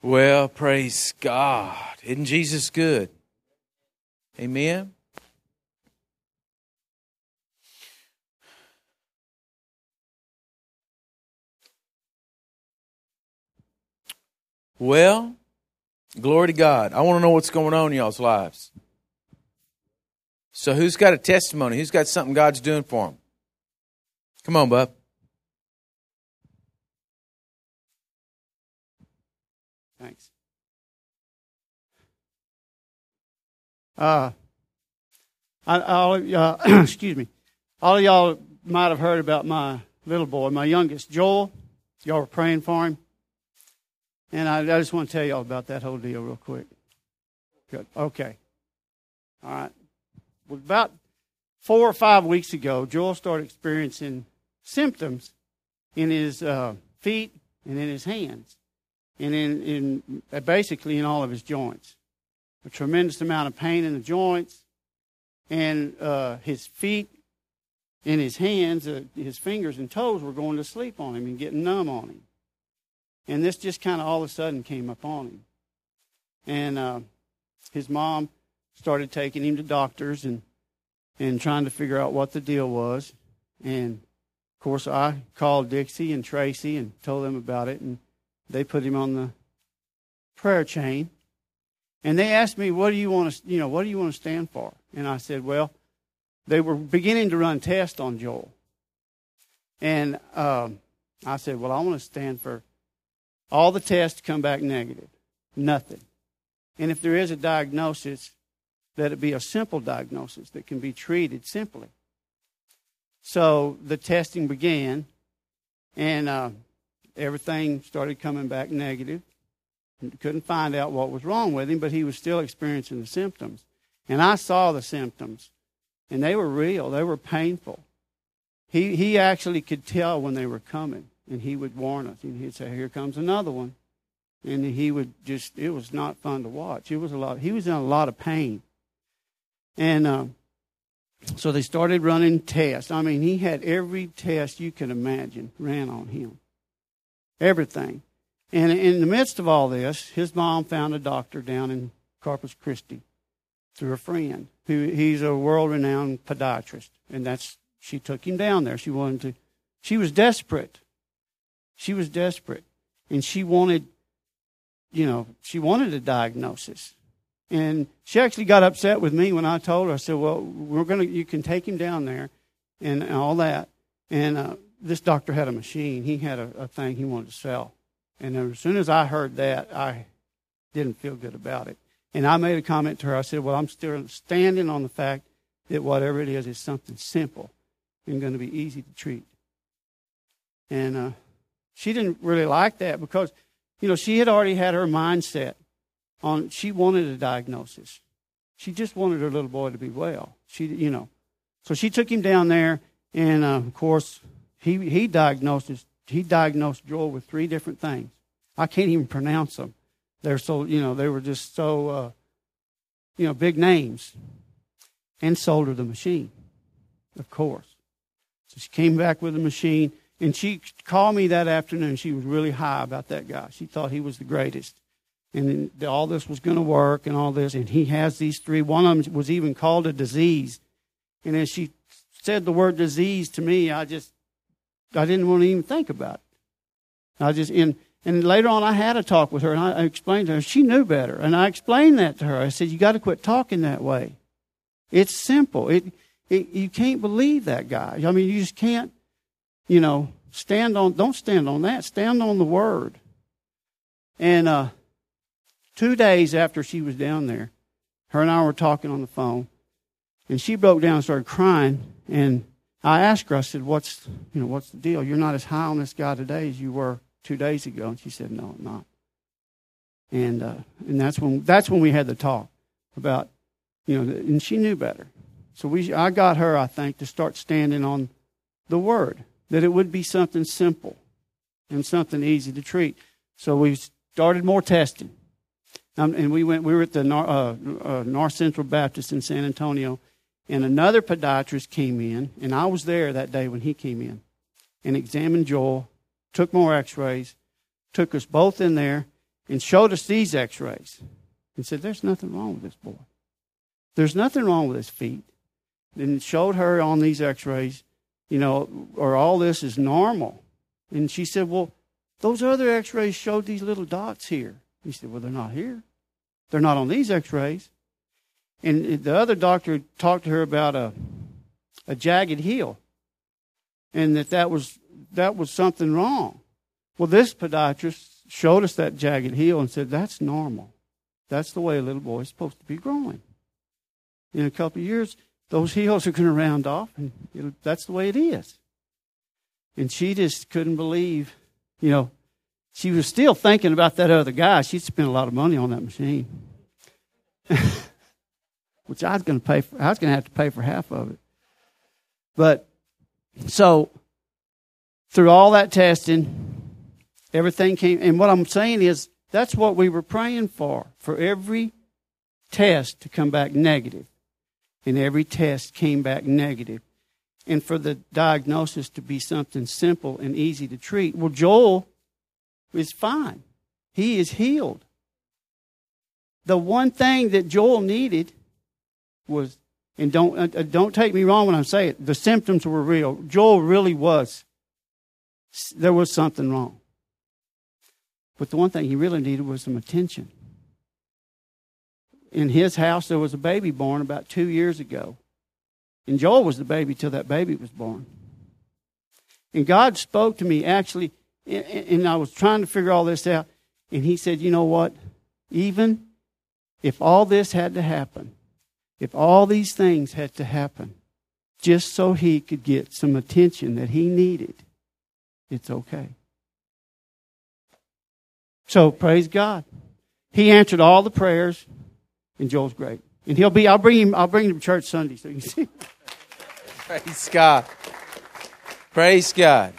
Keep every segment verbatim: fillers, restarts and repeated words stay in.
Well, praise God. Isn't Jesus good? Amen. Well, glory to God. I want to know what's going on in y'all's lives. So who's got a testimony? Who's got something God's doing for them? Come on, bub. Thanks. Uh, I, all of y'all, excuse me. All of y'all might have heard about my little boy, my youngest, Joel. Y'all were praying for him. And I, I just want to tell y'all about that whole deal real quick. Good. Okay. All right. Well, about four or five weeks ago, Joel started experiencing symptoms in his uh, feet and in his hands. And in, in uh, basically in all of his joints. A tremendous amount of pain in the joints. And uh, his feet and his hands, uh, his fingers and toes were going to sleep on him and getting numb on him. And this just kind of all of a sudden came up on him. And uh, his mom started taking him to doctors and, and trying to figure out what the deal was. And, of course, I called Dixie and Tracy and told them about it. And they put him on the prayer chain. And they asked me, what do you want to, you know, what do you want to stand for? And I said, well, they were beginning to run tests on Joel. And um, I said, well, I want to stand for all the tests come back negative. Nothing. And if there is a diagnosis, let it be a simple diagnosis that can be treated simply. So the testing began, and uh, everything started coming back negative. Couldn't find out what was wrong with him, but he was still experiencing the symptoms. And I saw the symptoms, and they were real. They were painful. He he actually could tell when they were coming, and he would warn us. And he'd say, here comes another one. And he would just, it was not fun to watch. It was a lot. He was in a lot of pain. And uh, so they started running tests. I mean, he had every test you could imagine ran on him. Everything. And in the midst of all this, his mom found a doctor down in Corpus Christi through a friend. Who he's a world-renowned podiatrist. And that's, she took him down there. She wanted to, she was desperate. She was desperate. And she wanted, you know, she wanted a diagnosis. And she actually got upset with me when I told her. I said, well, we're going to, you can take him down there and all that. And uh, this doctor had a machine. He had a, a thing he wanted to sell. And as soon as I heard that, I didn't feel good about it. And I made a comment to her. I said, well, I'm still standing on the fact that whatever it is, is something simple and going to be easy to treat. And uh, she didn't really like that because, you know, she had already had her mindset on, she wanted a diagnosis. She just wanted her little boy to be well. She, you know. So she took him down there, and, uh, of course, he, he diagnosed his He diagnosed Joel with three different things. I can't even pronounce them. They're so, you know, they were just so, uh, you know, big names. And sold her the machine, of course. So she came back with the machine, and she called me that afternoon. She was really high about that guy. She thought he was the greatest. And all this was going to work and all this. And he has these three. One of them was even called a disease. And as she said the word disease to me, I just, I didn't want to even think about it. I just, and, and later on I had a talk with her, and I, I explained to her. She knew better. And I explained that to her. I said, you got to quit talking that way. It's simple. It, it, you can't believe that guy. I mean, you just can't, you know, stand on, don't stand on that. Stand on the word. And uh, two days after she was down there, her and I were talking on the phone, and she broke down and started crying. And I asked her, I said, what's, you know, what's the deal? You're not as high on this guy today as you were two days ago. And she said, no, I'm not. And uh, and that's when that's when we had the talk about, you know, and she knew better. So we, I got her, I think, to start standing on the word, that it would be something simple and something easy to treat. So we started more testing. Um, and we went, we were at the uh, uh, North Central Baptist in San Antonio, and another podiatrist came in, and I was there that day when he came in, and examined Joel, took more x-rays, took us both in there, and showed us these x-rays and said, there's nothing wrong with this boy. There's nothing wrong with his feet. And showed her on these x-rays, you know, or all this is normal. And she said, well, those other x-rays showed these little dots here. He said, well, they're not here. They're not on these x-rays. And the other doctor talked to her about a a jagged heel, and that that was, that was something wrong. Well, this podiatrist showed us that jagged heel and said, that's normal. That's the way a little boy is supposed to be growing. In a couple of years, those heels are going to round off, and it'll, that's the way it is. And she just couldn't believe, you know, she was still thinking about that other guy. She'd spent a lot of money on that machine, which I was going to pay for. I was going to have to pay for half of it. But so through all that testing, everything came. And what I'm saying is that's what we were praying for, for every test to come back negative. And every test came back negative. And for the diagnosis to be something simple and easy to treat. Well, Joel is fine. He is healed. The one thing that Joel needed was, and don't uh, don't take me wrong when I say it, the symptoms were real. Joel really was. There was something wrong. But the one thing he really needed was some attention. In his house, there was a baby born about two years ago. And Joel was the baby till that baby was born. And God spoke to me, actually, and I was trying to figure all this out. And he said, you know what? Even if all this had to happen, if all these things had to happen, just so he could get some attention that he needed, it's okay. So, praise God. He answered all the prayers. And Joel's great. And he'll be, I'll bring him, I'll bring him to church Sunday so you can see. Praise God. Praise God.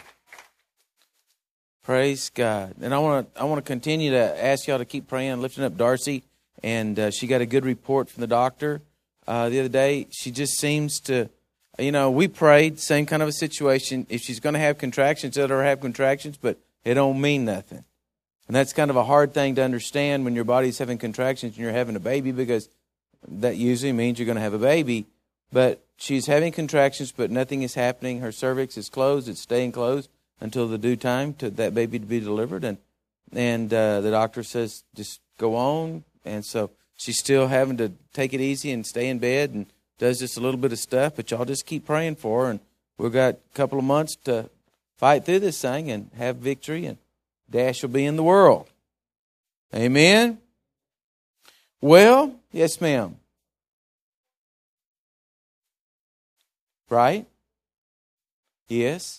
Praise God. And I want to, I want to continue to ask y'all to keep praying, lifting up Darcy. And uh, she got a good report from the doctor uh, the other day. She just seems to, you know, we prayed, same kind of a situation. If she's going to have contractions, let her have contractions, but it don't mean nothing. And that's kind of a hard thing to understand when your body's having contractions and you're having a baby, because that usually means you're going to have a baby. But she's having contractions, but nothing is happening. Her cervix is closed. It's staying closed until the due time to that baby to be delivered. And and uh, the doctor says, just go on. And so she's still having to take it easy and stay in bed and does just a little bit of stuff. But y'all just keep praying for her. And we've got a couple of months to fight through this thing and have victory, and Dash will be in the world. Amen? Well, yes, ma'am. Right? Yes.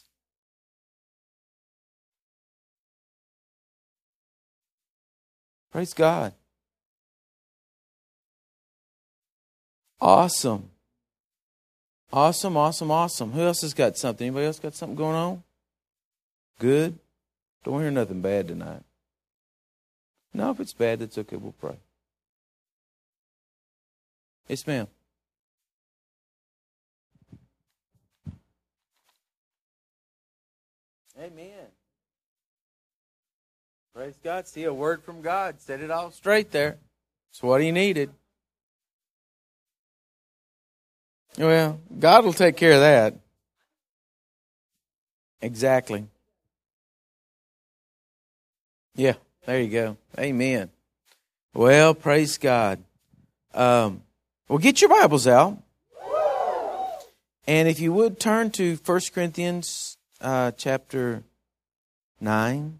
Praise God. Awesome. Awesome, awesome, awesome. Who else has got something? Anybody else got something going on? Good? Don't hear nothing bad tonight. No, if it's bad, that's okay. We'll pray. Yes, ma'am. Amen. Praise God. See, a word from God. Set it all straight there. It's what he needed. Well, God will take care of that. Exactly. Yeah, there you go. Amen. Well, praise God. Um, well, get your Bibles out. And if you would, turn to First Corinthians uh, chapter nine.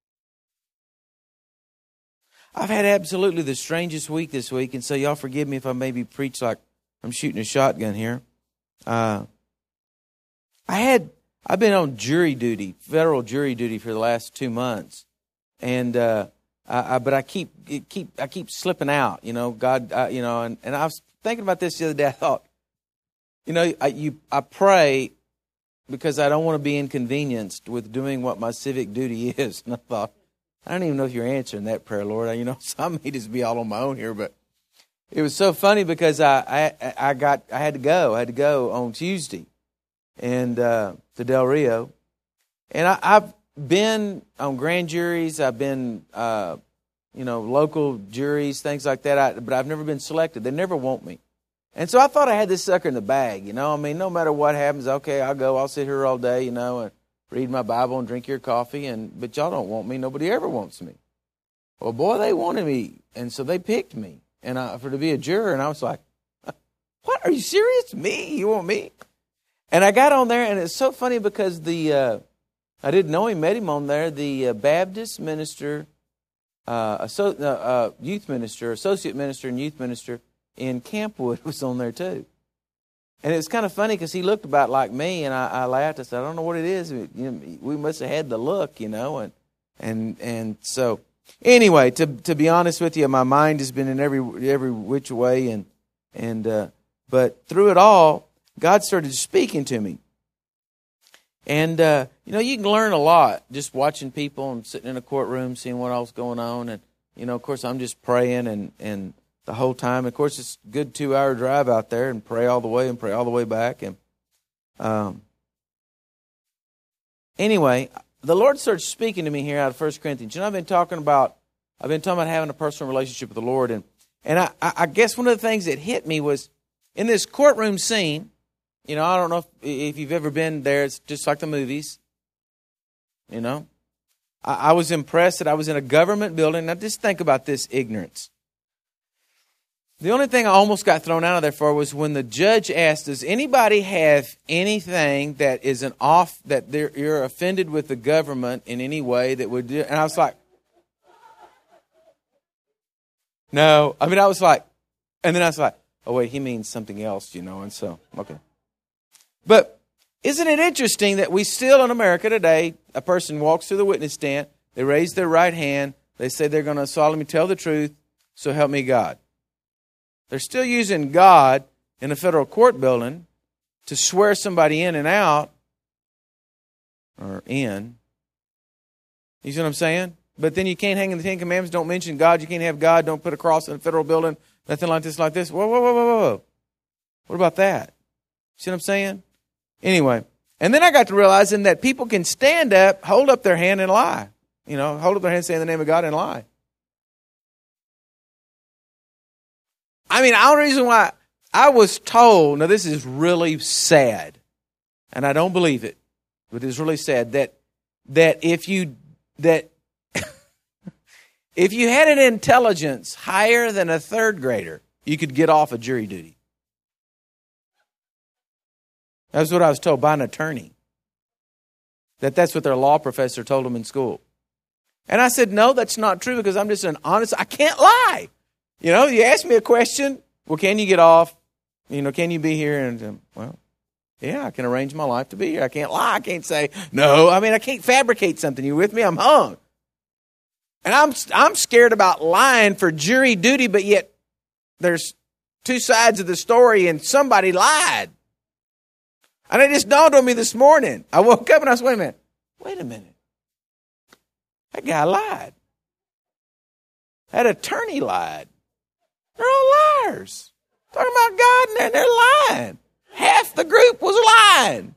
I've had absolutely the strangest week this week, and so y'all forgive me if I maybe preach like I'm shooting a shotgun here. Uh, I had, I've been on jury duty, federal jury duty for the last two months. And, uh, I, I, but I keep, it keep, I keep slipping out, you know, God, uh, you know, and, and I was thinking about this the other day. I thought, you know, I, you, I pray because I don't want to be inconvenienced with doing what my civic duty is. And I thought, I don't even know if you're answering that prayer, Lord. You know, so I may just be all on my own here, but it was so funny because I, I, I got, I had to go, I had to go on Tuesday and, uh, to Del Rio. And I, I've been on grand juries. I've been, uh, you know, local juries, things like that. I, but I've never been selected. They never want me. And so I thought I had this sucker in the bag, you know. I mean, no matter what happens, okay, I'll go. I'll sit here all day, you know, and read my Bible and drink your coffee. And but y'all don't want me. Nobody ever wants me. Well, boy, they wanted me, and so they picked me, and I, for to be a juror. And I was like, "What? Are you serious? Me? You want me?" And I got on there, and it's so funny because the uh, I didn't know him, met him on there. The uh, Baptist minister, uh, asso- uh, uh, youth minister, associate minister, and youth minister in Campwood was on there too. And it was kind of funny because he looked about like me, and I, I laughed. I said, "I don't know what it is. You know, we must have had the look, you know." And and and so anyway, to to be honest with you, my mind has been in every every which way, and and uh, but through it all, God started speaking to me. And, uh, you know, you can learn a lot just watching people and sitting in a courtroom, seeing what all's going on. And, you know, of course, I'm just praying and, and the whole time. Of course, it's a good two-hour drive out there and pray all the way and pray all the way back. And um, anyway, the Lord starts speaking to me here out of First Corinthians. You know, I've been talking about, I've been talking about having a personal relationship with the Lord. And, and I, I guess one of the things that hit me was in this courtroom scene. You know, I don't know if, if you've ever been there. It's just like the movies. You know, I, I was impressed that I was in a government building. Now, just think about this ignorance. The only thing I almost got thrown out of there for was when the judge asked, does anybody have anything that is an off, that they're, you're offended with the government in any way that would do? And I was like, no. I mean, I was like, and then I was like, oh, wait, he means something else, you know, and so, okay. But isn't it interesting that we still in America today, a person walks through the witness stand, they raise their right hand, they say they're going to solemnly tell the truth, so help me God. They're still using God in a federal court building to swear somebody in and out, or in. You see what I'm saying? But then you can't hang in the Ten Commandments, don't mention God, you can't have God, don't put a cross in a federal building, nothing like this, like this. Whoa, whoa, whoa, whoa, whoa. What about that? See what I'm saying? Anyway, and then I got to realizing that people can stand up, hold up their hand and lie. You know, hold up their hand, say in the name of God and lie. I mean, the only reason why I was told, now this is really sad, and I don't believe it, but it's really sad, that that if you, that if you had an intelligence higher than a third grader, you could get off of jury duty. That's what I was told by an attorney. That that's what their law professor told them in school. And I said, no, that's not true because I'm just an honest, I can't lie. You know, you ask me a question, well, can you get off? You know, can you be here? And, um, well, yeah, I can arrange my life to be here. I can't lie. I can't say, no, I mean, I can't fabricate something. You with me? I'm hung. And I'm I'm scared about lying for jury duty, but yet there's two sides of the story and somebody lied. And it just dawned on me this morning. I woke up and I was, wait a minute. Wait a minute. That guy lied. That attorney lied. They're all liars. Talking about God and they're, they're lying. Half the group was lying.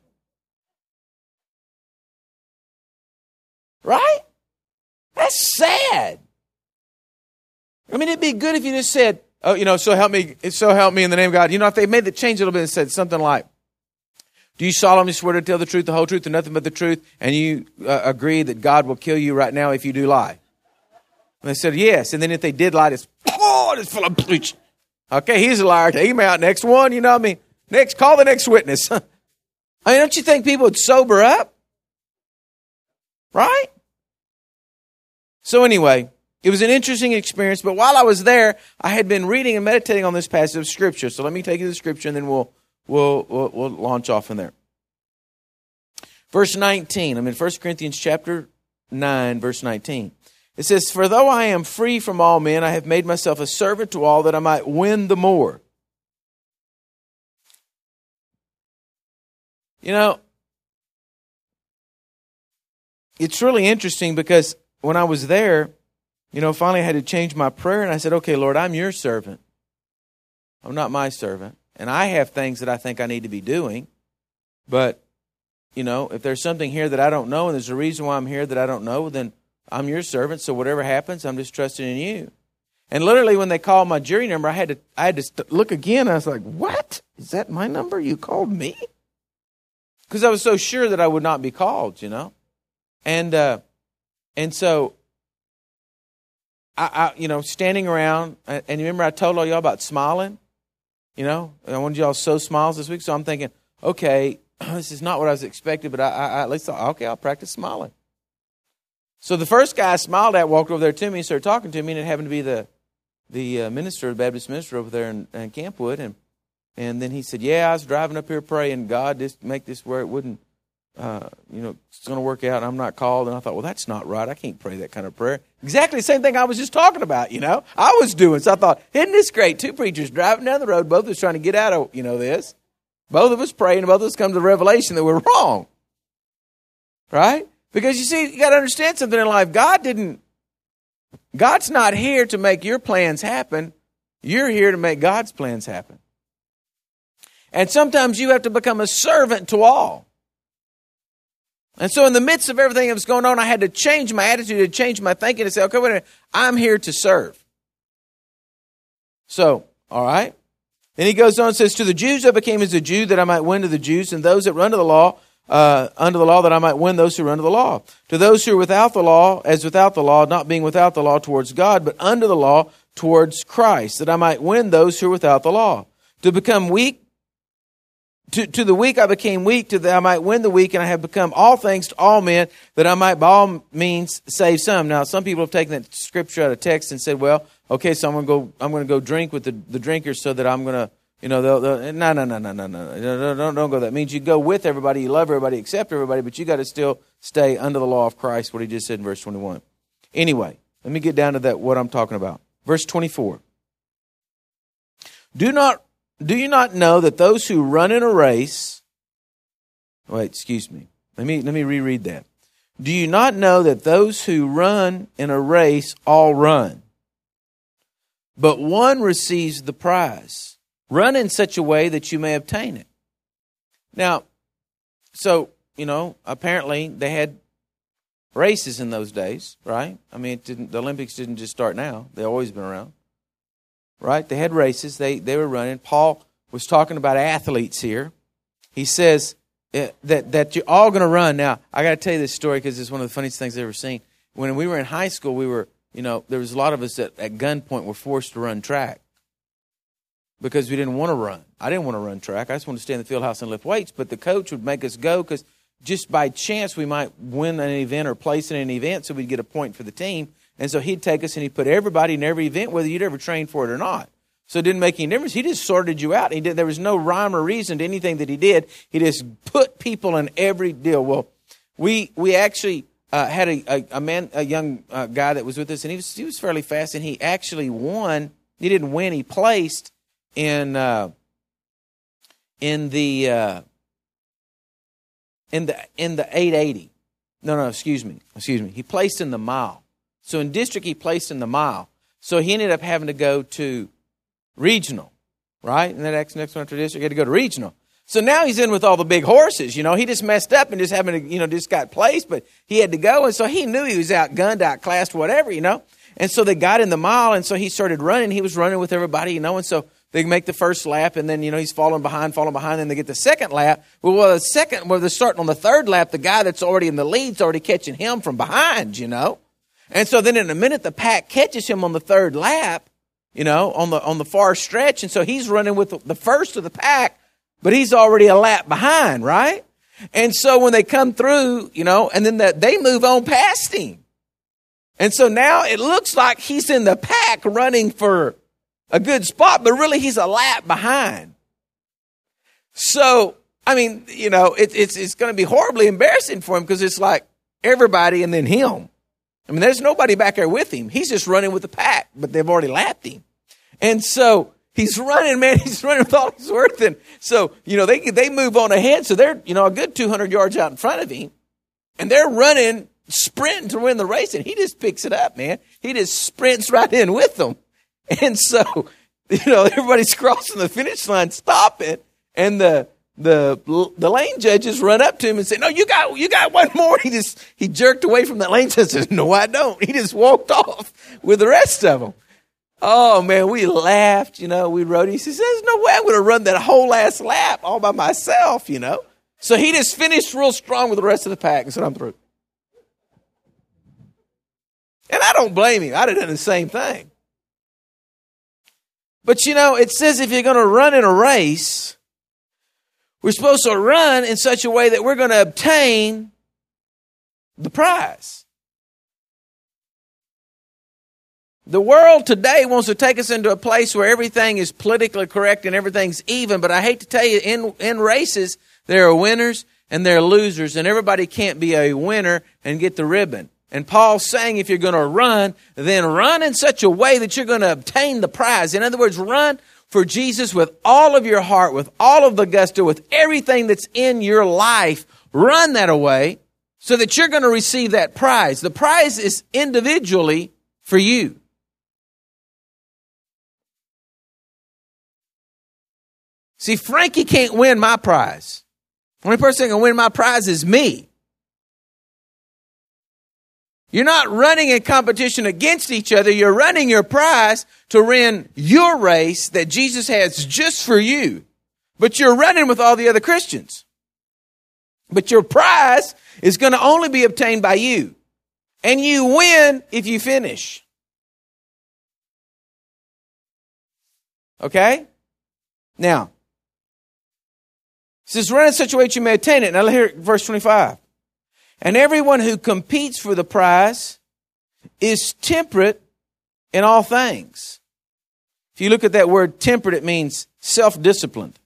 Right? That's sad. I mean, it'd be good if you just said, oh, you know, so help me, so help me in the name of God. You know, if they made the change a little bit and said something like, do you solemnly swear to tell the truth, the whole truth, and nothing but the truth, and you uh, agree that God will kill you right now if you do lie? And they said, yes. And then if they did lie, it's, oh, it's full of bleach. Okay, he's a liar. Take him out. Next one, you know what I mean? Next, call the next witness. I mean, don't you think people would sober up? Right? So anyway, it was an interesting experience. But while I was there, I had been reading and meditating on this passage of Scripture. So let me take you to the Scripture, and then we'll we'll we'll, we'll launch off in there. Verse nineteen. I'm in First Corinthians chapter nine, verse nineteen. It says, for though I am free from all men, I have made myself a servant to all that I might win the more. You know, it's really interesting because when I was there, you know, finally I had to change my prayer and I said, okay, Lord, I'm your servant. I'm not my servant. And I have things that I think I need to be doing. But, you know, if there's something here that I don't know and there's a reason why I'm here that I don't know, then I'm your servant, so whatever happens, I'm just trusting in you. And literally when they called my jury number, I had to I had to st- look again. I was like, what? Is that my number? You called me? Because I was so sure that I would not be called, you know. And uh, and so, I, I you know, standing around, and remember I told all y'all about smiling? You know, I wanted y'all so smiles this week. So I'm thinking, okay, this is not what I was expecting, but I, I, I at least thought, okay, I'll practice smiling. So the first guy I smiled at walked over there to me and started talking to me, and it happened to be the the uh, minister, the Baptist minister over there in, in Campwood. And and then he said, yeah, I was driving up here praying, God, just make this where it wouldn't, uh, you know, it's going to work out, and I'm not called. And I thought, well, that's not right. I can't pray that kind of prayer. Exactly the same thing I was just talking about, you know, I was doing. So I thought, isn't this great? Two preachers driving down the road, both of us trying to get out of, you know, this. Both of us praying, and both of us come to the revelation that we're wrong. Right? Because you see, you got to understand something in life. God didn't, God's not here to make your plans happen. You're here to make God's plans happen. And sometimes you have to become a servant to all. And so in the midst of everything that was going on, I had to change my attitude, to change my thinking, and say, okay, wait a minute, I'm here to serve. So, all right. Then he goes on and says, to the Jews I became as a Jew that I might win to the Jews, and those that run to the law, uh, under the law that I might win those who run to the law. To those who are without the law, as without the law, not being without the law towards God, but under the law towards Christ, that I might win those who are without the law. To become weak, to, to the weak I became weak, to that I might win the weak, and I have become all things to all men, that I might by all means save some. Now, some people have taken that scripture out of text and said, well, okay, so I'm going to go, I'm going to go drink with the, the drinkers so that I'm going to, you know, they'll, they'll, no, no, no, no, no, no, no, don't, don't go that. It means you go with everybody, you love everybody, accept everybody, but you got to still stay under the law of Christ, what he just said in verse twenty-one. Anyway, let me get down to that, what I'm talking about. Verse twenty-four. Do not, do you not know that those who run in a race, wait, excuse me. Let me, let me reread that. Do you not know that those who run in a race all run, but one receives the prize? Run in such a way that you may obtain it. Now, so, you know, apparently they had races in those days, right? I mean, it didn't, the Olympics didn't just start now. They've always been around, right? They had races. They, they were running. Paul was talking about athletes here. He says uh, that, that you're all going to run. Now, I got to tell you this story because it's one of the funniest things I've ever seen. When we were in high school, we were, you know, there was a lot of us that at gunpoint were forced to run track. Because we didn't want to run. I didn't want to run track. I just wanted to stay in the field house and lift weights. But the coach would make us go because just by chance we might win an event or place in an event so we'd get a point for the team. And so he'd take us and he'd put everybody in every event, whether you'd ever trained for it or not. So it didn't make any difference. He just sorted you out. He did. There was no rhyme or reason to anything that he did. He just put people in every deal. Well, we we actually uh, had a, a, a man, a young uh, guy that was with us, and he was he was fairly fast, and he actually won. He didn't win. He placed in uh, in the uh, in the in the eight eighty. No, no, excuse me, excuse me. He placed in the mile. So in district, he placed in the mile. So he ended up having to go to regional, right? And that next next one after district, he had to go to regional. So now he's in with all the big horses. You know, he just messed up and just having to, you know, just got placed, but he had to go, and so he knew he was outgunned, outclassed, whatever, you know. And so they got in the mile, and so he started running. He was running with everybody, you know, and so they make the first lap, and then, you know, he's falling behind, falling behind, and they get the second lap. Well, well, the second, well, they're starting on the third lap. The guy that's already in the lead's already catching him from behind, you know. And so then in a minute, the pack catches him on the third lap, you know, on the on the far stretch. And so he's running with the first of the pack, but he's already a lap behind, right? And so when they come through, you know, and then the, they move on past him. And so now it looks like he's in the pack running for a good spot, but really he's a lap behind. So, I mean, you know, it, it's it's going to be horribly embarrassing for him because it's like everybody and then him. I mean, there's nobody back there with him. He's just running with the pack, but they've already lapped him. And so he's running, man. He's running with all he's worth. And so, you know, they they move on ahead. So they're, you know, a good two hundred yards out in front of him. And they're running, sprinting to win the race. And he just picks it up, man. He just sprints right in with them. And so, you know, everybody's crossing the finish line, stopping. And the the the lane judges run up to him and say, "No, you got you got one more." He just he jerked away from that lane judge and said, "No, I don't." He just walked off with the rest of them. Oh man, we laughed. You know, we rode. He says, "There's no way I'm going to run that whole last lap all by myself." You know, so he just finished real strong with the rest of the pack and said, "I'm through." And I don't blame him. I'd have done the same thing. But, you know, it says if you're going to run in a race, we're supposed to run in such a way that we're going to obtain the prize. The world today wants to take us into a place where everything is politically correct and everything's even. But I hate to tell you, in, in races, there are winners and there are losers. And everybody can't be a winner and get the ribbon. And Paul's saying if you're going to run, then run in such a way that you're going to obtain the prize. In other words, run for Jesus with all of your heart, with all of the gusto, with everything that's in your life. Run that away so that you're going to receive that prize. The prize is individually for you. See, Frankie can't win my prize. The only person that can win my prize is me. You're not running in competition against each other. You're running your prize to win your race that Jesus has just for you. But you're running with all the other Christians. But your prize is going to only be obtained by you. And you win if you finish. Okay? Now, it says, run in such a way that you may attain it. Now, here, verse twenty-five. And everyone who competes for the prize is temperate in all things. If you look at that word temperate, it means self-disciplined.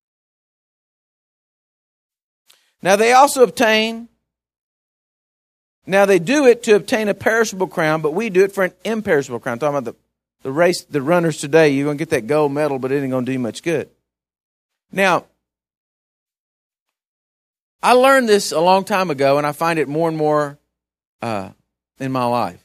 Now they also obtain, now they do it to obtain a perishable crown, but we do it for an imperishable crown. I'm talking about the, the race, the runners today, you're going to get that gold medal, but it ain't going to do you much good. Now, I learned this a long time ago, and I find it more and more uh, in my life.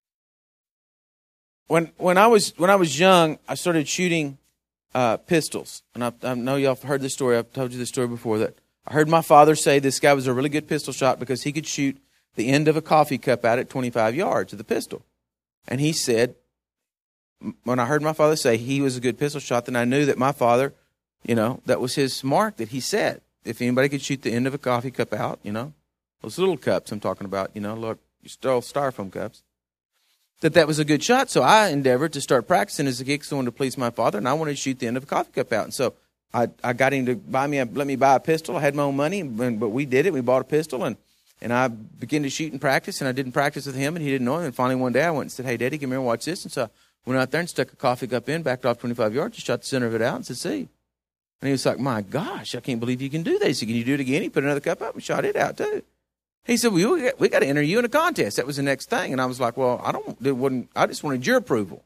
When when I was when I was young, I started shooting uh, pistols, and I, I know y'all have heard this story. I've told you this story before. That I heard my father say this guy was a really good pistol shot because he could shoot the end of a coffee cup out at twenty-five yards of the pistol. And he said, when I heard my father say he was a good pistol shot, then I knew that my father, you know, that was his mark that he set. If anybody could shoot the end of a coffee cup out, you know, those little cups I'm talking about, you know, look, still styrofoam cups, that that was a good shot. So I endeavored to start practicing as a kid because I wanted to please my father, and I wanted to shoot the end of a coffee cup out. And so I, I got him to buy me, a, let me buy a pistol. I had my own money, but we did it. We bought a pistol, and, and I began to shoot and practice, and I didn't practice with him, and he didn't know it. And finally one day I went and said, "Hey, Daddy, come here and watch this." And so I went out there and stuck a coffee cup in, backed off twenty-five yards, just shot the center of it out and said, "See." And he was like, "My gosh, I can't believe you can do this." He said, "Can you do it again?" He put another cup up and shot it out too. He said, "Well, we got, we got to enter you in a contest." That was the next thing. And I was like, "Well, I don't, it wouldn't, I just wanted your approval.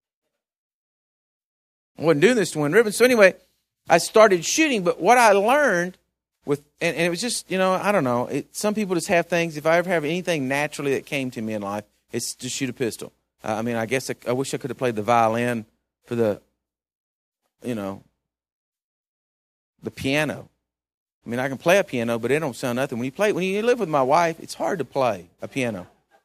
I wasn't doing this to win ribbons." So anyway, I started shooting. But what I learned with, and, and it was just, you know, I don't know. It, some people just have things. If I ever have anything naturally that came to me in life, it's to shoot a pistol. Uh, I mean, I guess I, I wish I could have played the violin for the, you know, the piano. I mean, I can play a piano, but it don't sound nothing. When you play, when you live with my wife, it's hard to play a piano.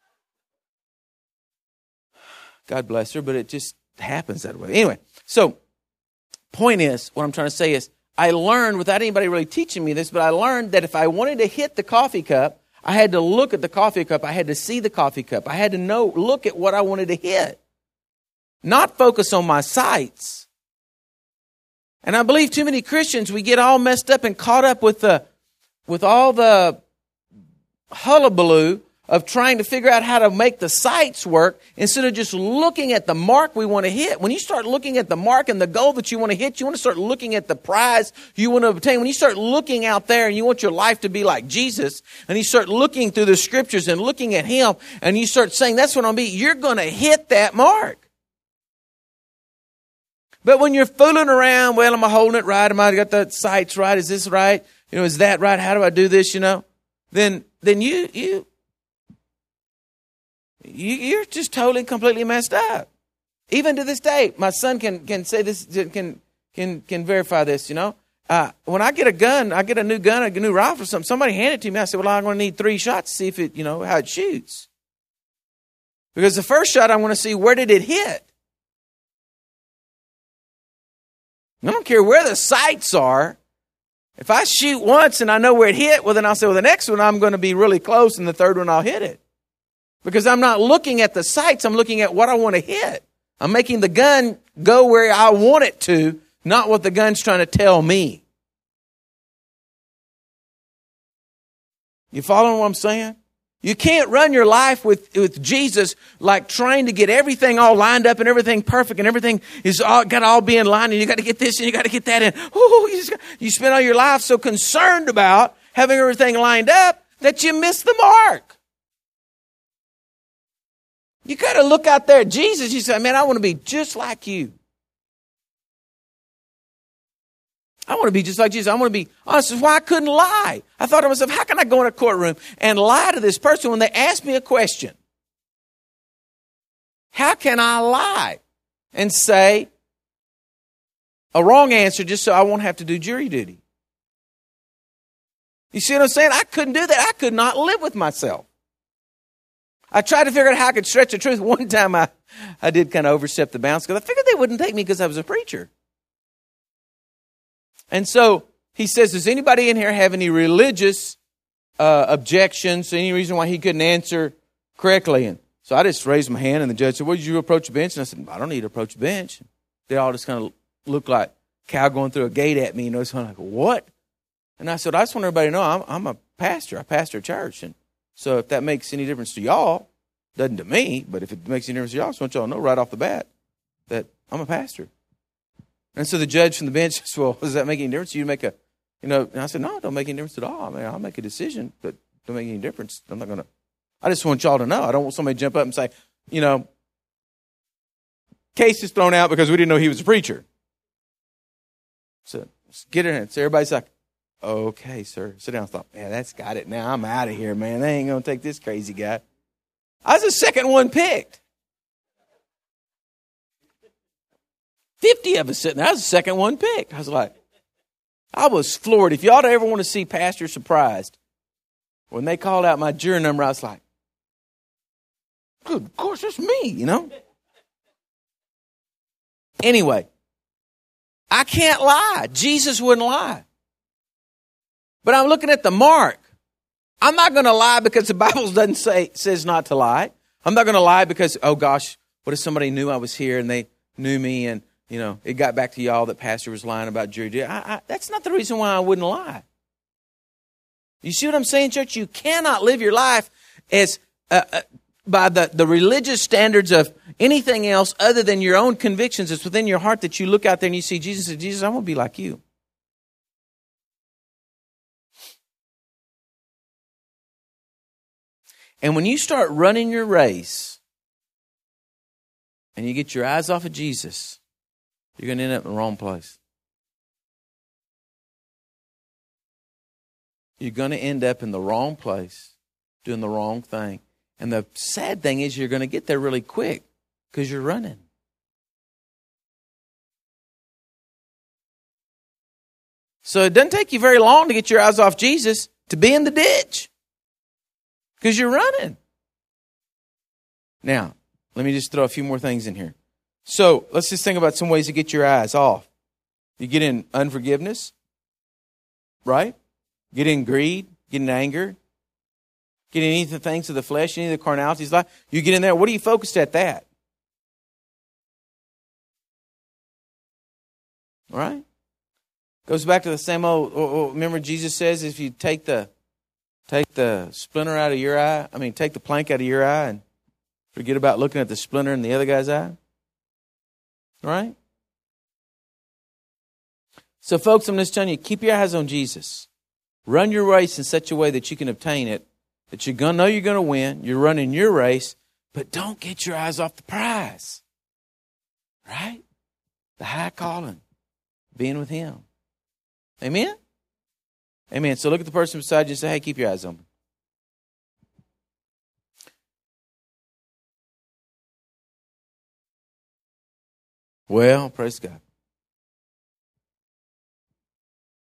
God bless her, but it just happens that way. Anyway, so point is, what I'm trying to say is, I learned without anybody really teaching me this, but I learned that if I wanted to hit the coffee cup, I had to look at the coffee cup. I had to see the coffee cup. I had to know, look at what I wanted to hit, not focus on my sights. And I believe too many Christians, we get all messed up and caught up with the, with all the hullabaloo of trying to figure out how to make the sights work instead of just looking at the mark we want to hit. When you start looking at the mark and the goal that you want to hit, you want to start looking at the prize you want to obtain. When you start looking out there and you want your life to be like Jesus, and you start looking through the scriptures and looking at him, and you start saying, "That's what I'm be," you're going to hit that mark. But when you're fooling around, well, am I holding it right? Am I got the sights right? Is this right? You know, is that right? How do I do this? You know, then then you you you you're just totally completely messed up. Even to this day, my son can can say this, can can can verify this. You know, Uh, when I get a gun, I get a new gun, a new rifle or something, somebody hand it to me. I said, well, I'm going to need three shots to see if it, you know, how it shoots. Because the first shot, I want to see where did it hit. I don't care where the sights are. If I shoot once and I know where it hit, well, then I'll say, well, the next one I'm going to be really close, and the third one I'll hit it. Because I'm not looking at the sights, I'm looking at what I want to hit. I'm making the gun go where I want it to, not what the gun's trying to tell me. You following what I'm saying? You can't run your life with, with Jesus like trying to get everything all lined up and everything perfect and everything is all, got to all be in line, and you got to get this and you got to get that in. Ooh, you, just got, you spend all your life so concerned about having everything lined up that you miss the mark. You got to look out there at Jesus. You say, man, I want to be just like you. I want to be just like Jesus. I want to be honest. This is why I couldn't lie. I thought to myself, how can I go in a courtroom and lie to this person when they ask me a question? How can I lie and say a wrong answer just so I won't have to do jury duty? You see what I'm saying? I couldn't do that. I could not live with myself. I tried to figure out how I could stretch the truth. One time I, I did kind of overstep the bounds because I figured they wouldn't take me because I was a preacher. And so he says, does anybody in here have any religious uh, objections, any reason why he couldn't answer correctly? And so I just raised my hand, and the judge said, well, did you approach the bench? And I said, I don't need to approach the bench. They all just kind of looked like cow going through a gate at me. You know, so I'm like, what? And I said, I just want everybody to know I'm, I'm a pastor. I pastor a church. And so if that makes any difference to y'all, doesn't to me, but if it makes any difference to y'all, I just want y'all to know right off the bat that I'm a pastor. And so the judge from the bench says, well, does that make any difference? You make a, you know, and I said, no, it don't make any difference at all. I mean, I'll make a decision, but it don't make any difference. I'm not going to, I just want y'all to know. I don't want somebody to jump up and say, you know, case is thrown out because we didn't know he was a preacher. So get in. So everybody's like, okay, sir. Sit down. I thought, man, that's got it now. I'm out of here, man. They ain't going to take this crazy guy. I was the second one picked. fifty of us sitting there. I was the second one picked. I was like, I was floored. If y'all ever want to see Pastor surprised, when they called out my jury number, I was like, good, of course, it's me, you know? Anyway, I can't lie. Jesus wouldn't lie. But I'm looking at the mark. I'm not going to lie because the Bible doesn't say says not to lie. I'm not going to lie because, oh gosh, what if somebody knew I was here and they knew me and, you know, it got back to y'all that pastor was lying about jury duty. I, I, that's not the reason why I wouldn't lie. You see what I'm saying, church? You cannot live your life as uh, uh, by the, the religious standards of anything else other than your own convictions. It's within your heart that you look out there and you see Jesus and Jesus, I want to be like you. And when you start running your race and you get your eyes off of Jesus, you're going to end up in the wrong place. You're going to end up in the wrong place, doing the wrong thing. And the sad thing is you're going to get there really quick because you're running. So it doesn't take you very long to get your eyes off Jesus to be in the ditch because you're running. Now, let me just throw a few more things in here. So let's just think about some ways to get your eyes off. You get in unforgiveness, right? Get in greed, get in anger, get in any of the things of the flesh, any of the carnalities. You get in there. What are you focused at that? All right? Goes back to the same old, remember Jesus says if you take the take the splinter out of your eye, I mean take the plank out of your eye and forget about looking at the splinter in the other guy's eye. Right? So folks, I'm just telling you, keep your eyes on Jesus. Run your race in such a way that you can obtain it, that you're going to know you're going to win. You're running your race, but don't get your eyes off the prize. Right? The high calling, being with Him. Amen? Amen. So look at the person beside you and say, hey, keep your eyes on me. Well, praise God.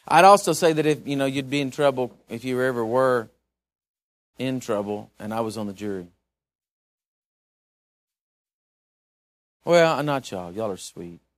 I'd also say that if, you know, you'd be in trouble if you ever were in trouble and I was on the jury. Well, not y'all. Y'all are sweet.